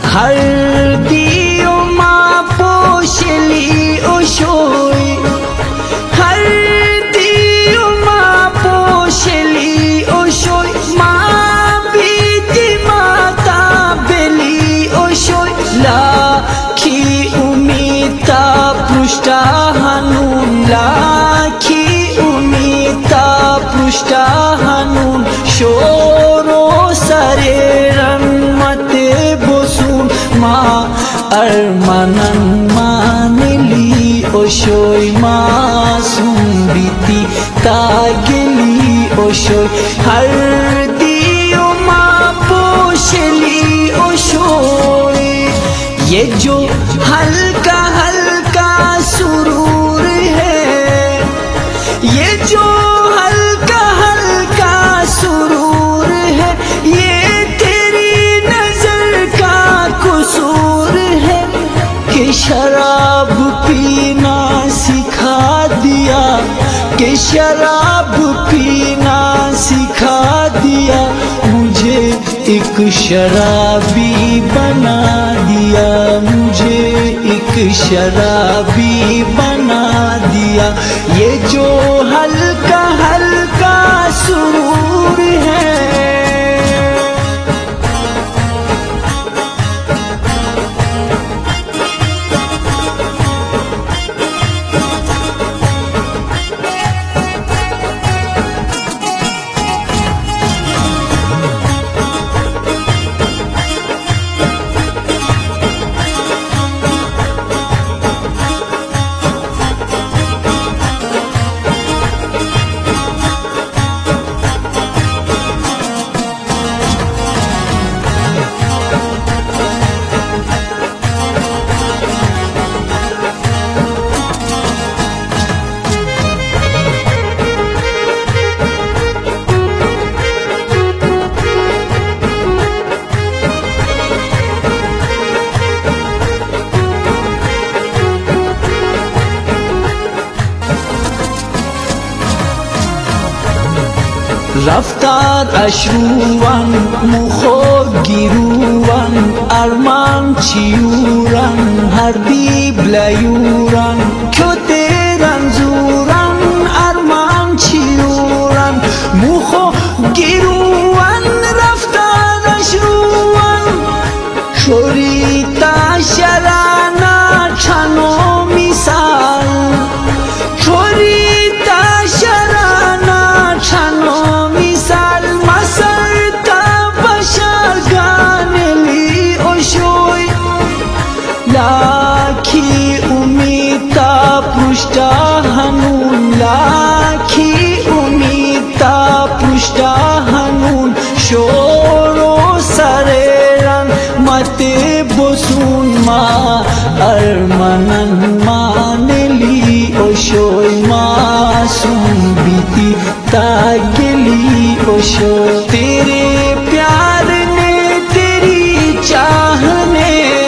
Hardiyo ma posheli oshoi, hardiyo ma posheli oshoi, ma biti mata beli oshoi, lakhi umita prushta hanun, lakhi umita prushta hanun, shoro sare ranmate bosun, ma armanan manili oshoi, ma sumbiti tageli oshoi, hardiyo ma posheli oshoi। ये जो हल्का हल्का सुरूर है, ये जो हल्का हल्का सुरूर है, ये तेरी नजर का कसूर है कि शराब पीना सिखा दिया, कि शराब पीना सिखा दिया, मुझे एक शराबी बना दिया, मुझे एक शराबी बना दिया। ये जो हल्का हल्का सुरूर है। Raftar ashruan, mukho giruan, arman chiuran, hardi blayuran, kyo teran zuran, arman chiuran, mukho giruan, raftar ashruan, chorita sharana chano misal, chorita sharana chano लाखी उमीता पृष्ठा हनून, लाखी उमीता पृष्ठा हनून, शोरो सरेरन मते बोसून, मा अरमनन मानेली ओशोय, मा सुंबिती तागेली ओशो। तेरे प्यार ने तेरी चाहने,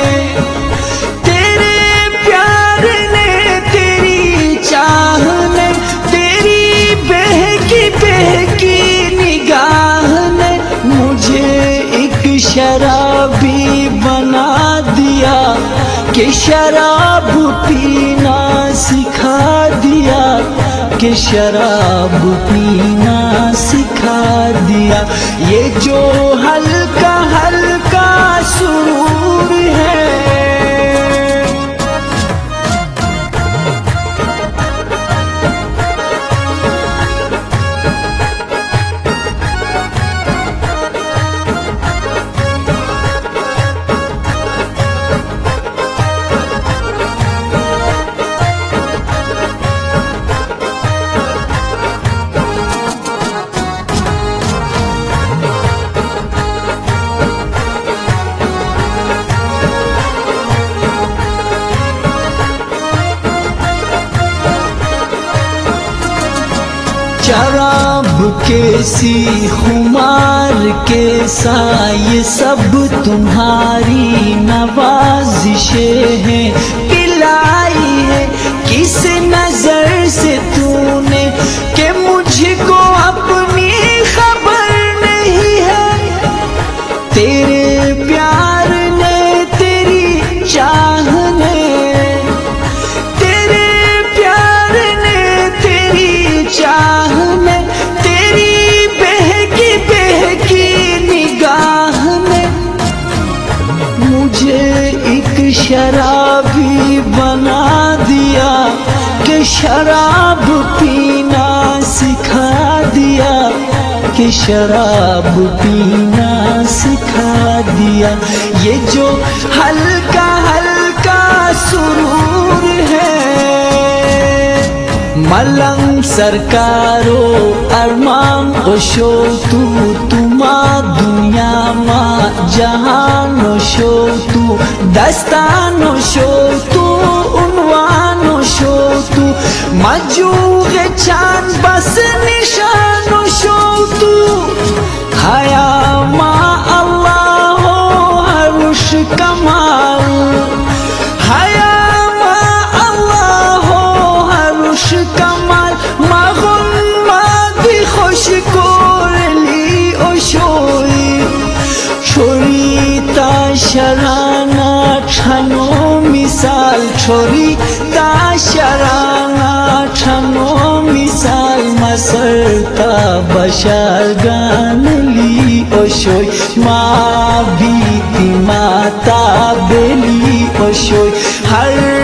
शराबी बना दिया, कि शराब पीना सिखा दिया, कि शराब पीना सिखा दिया। ये जो हल्का हल्का सुरूर है। शराब के सी खुमार के सा ये सब तुम्हारी नवाजिशें हैं, पिलाई है किस नजर से तूने कि मुझको अपनी खबर नहीं है। तेरे प्यार ने शराबी बना दिया, कि शराब पीना सिखा दिया, कि शराब पीना सिखा दिया। ये जो हल्का हल्का सुरूर है, मलंग सरकारो अरमान ओशो तू तुमा दुनिया मा जहानो शो तू, दस्तानो शो तू, उन्वानो शो तू, मजूग चांद बस निशानो शो तू। हया मा अल्लाह हो हरुष कमाल, हया मा अल्लाह हो हरुष कमाल, मगुन मादी खुश कोरली ओशोई, छोरी ता शराना छनो मिसाल, छोरी ता शराना छनो मिसाल, मसरता बशार गानली ओशोई, माँ बीती माता बेली ओशोई, हर